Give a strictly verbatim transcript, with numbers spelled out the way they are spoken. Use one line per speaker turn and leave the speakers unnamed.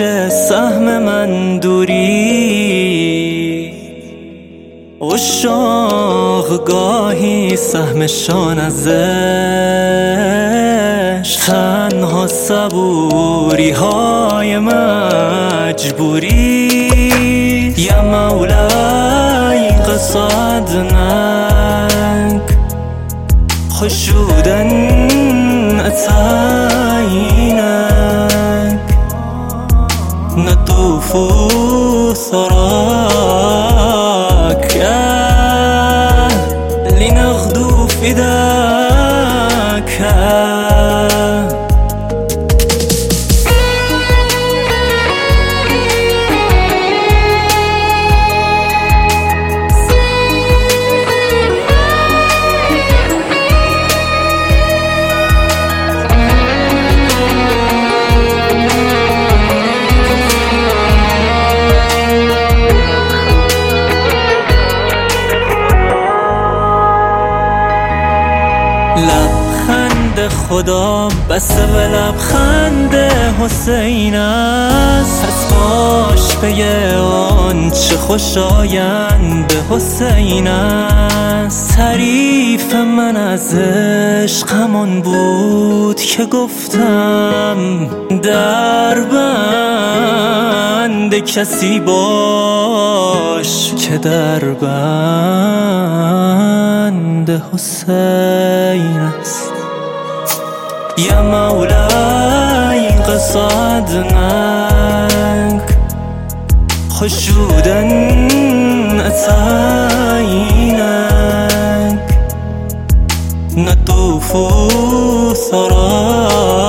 باشه سهم من دوری، عشاق گاهی سهمشان ازش، تنها صبوری های مجبوری. یا مولای قصادنك خشودا أتعينك نطوف ثراك لنغدو فداك. لبخند خدا بسته به لبخند حسین است، پس باش پی آن چه خوشایند حسین است. تعریف من از عشق همان بود که گفتم در بند کسی باش که در بند حسین است. یا مولای قصادنك خشودا أتعينك نطوف ثراك